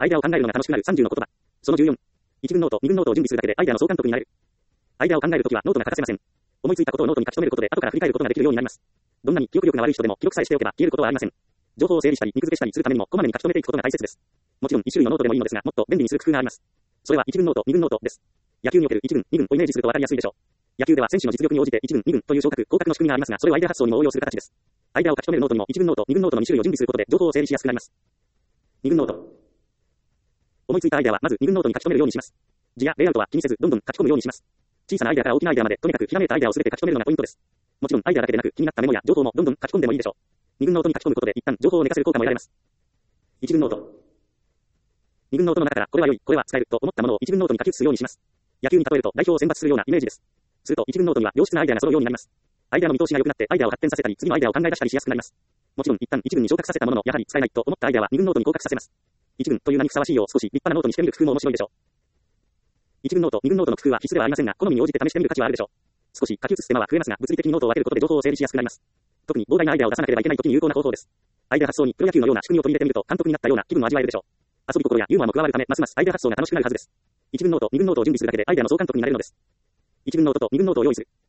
アイデアを考えるのが楽しくなる30の言葉。その14。一軍ノート、二軍ノートを準備するだけでアイデアの総監督になれる。アイデアを考えるときはノートが欠かせません。思いついたことをノートに書き留めることで後から振り返ることができるようになります。どんなに記憶力が悪い人でも記録さえしておけば消えることはありません。情報を整理したり、肉付けしたりするためにもこまめに書き留めていくことが大切です。もちろん一種類のノートでもいいのですが、もっと便利にする工夫があります。それは一軍ノート、二軍ノートです。野球における一軍、二軍をイメージするとわかりやすいでしょう。野球では選手の実力に応じて一軍、二軍という昇格、降格の仕組みがありますが、それをアイデア発想にも応用する形です。アイデアを書き留めるノートにも一軍ノート、二軍ノートの2種類を準備することで情報を整理しやすくなります。二軍ノート。思いついたアイデアはまず二軍ノートに書き留めるようにします。字やレイアウトは気にせずどんどん書き込むようにします。小さなアイデアから大きなアイデアまでとにかくひらめいたアイデアをすべて書き留めるのがポイントです。もちろんアイデアだけでなく気になったメモや情報もどんどん書き込んでもいいでしょう。二軍ノートに書き込むことで一旦情報を寝かせる効果も得られます。一軍ノート。二軍ノートの中からこれは良い、これは使えると思ったものを一軍ノートに書き写すようにします。野球に例えると代表を選抜するようなイメージです。すると一軍ノートには良質なアイデアが揃うようになります。アイデアの見通しが良くなってアイデアを発展させたり次のアイデアを考え出したりしやすくなります。もちろん一旦一軍に昇格させたもののやはり使えないと思ったアイデアは二軍ノートに降格させます。一軍という名にふさわしいよう少し立派なノートにしてみる工夫も面白いでしょう。一軍ノート、二軍ノートの工夫は必須ではありませんが、好みに応じて試してみる価値はあるでしょう。少し書き写す手間は増えますが、物理的にノートを分けることで情報を整理しやすくなります。特に膨大なアイデアを出さなければいけない時に有効な方法です。アイデア発想にプロ野球のような仕組みを取り入れてみると監督になったような気分を味わえるでしょう。遊び心やユーモアも加わるため、ますますアイデア発想が楽しくなるはずです。一軍ノート、二軍ノートを準備するだけでアイデアの総監督になれるのです。一軍ノートと二軍ノートを用意する。